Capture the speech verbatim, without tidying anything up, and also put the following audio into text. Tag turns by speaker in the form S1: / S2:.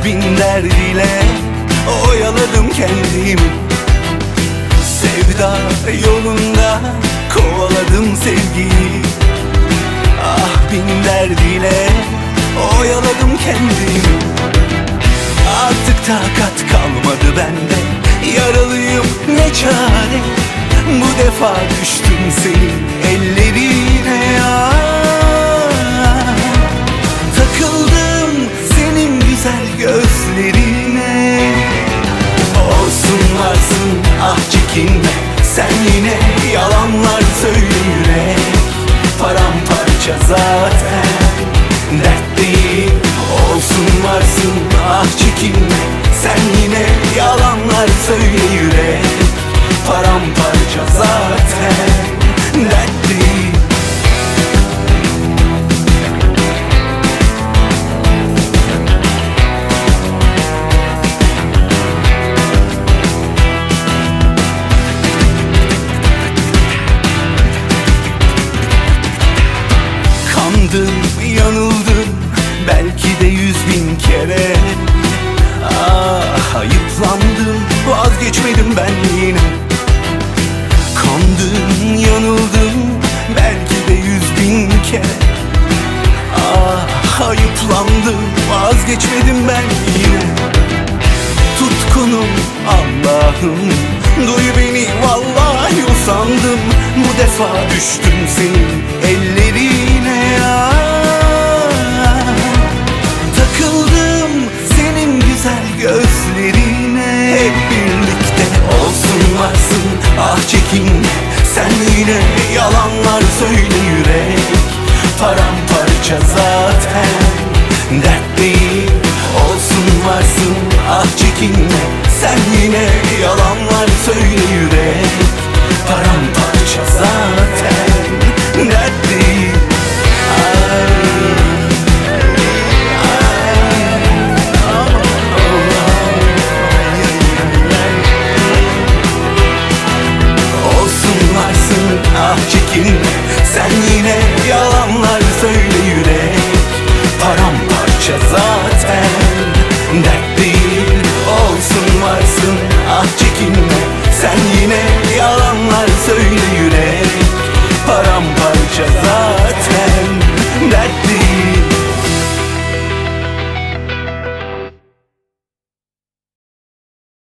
S1: bin derdiyle oyaladım kendimi. Sevda yolunda kovaladım sevgiyi. Ah bin derdiyle oyaladım kendimi. Artık takat kalmadı bende, yaralıyım ne çare. Bu defa düştüm senin ellerine ya. Takıldım senin güzel gözlerine. Olsun varsın ah çekinme, sen yine yalanlar söyle yürek. Paramparça zaten dert değil. Olsun varsın ah çekinme, sen yine yalanlar söyle yürek. Paramparça zaten dert değil. Kandım, yanıldım belki de yüz bin kere. Ah ayıplandım, vazgeçmedim ben yine. Kandım, yanıldım belki de yüz bin kere. Ah ayıplandım, vazgeçmedim ben yine. Tutkunum Allah'ım, duy beni vallahi usandım. Bu defa düştüm senin ellerine ya. Takıldım senin güzel gözlerine. Hep birlikte olsun varsın ah çekinme, sen yine yalanlar söyle yürek. Paramparça zaten dert değil. Olsun varsın ah çekinme, sen yine yalanlar söyle yürek. Paramparça zaten dert değil. Olsun varsın ah çekinme, sen yine yalanlar söyle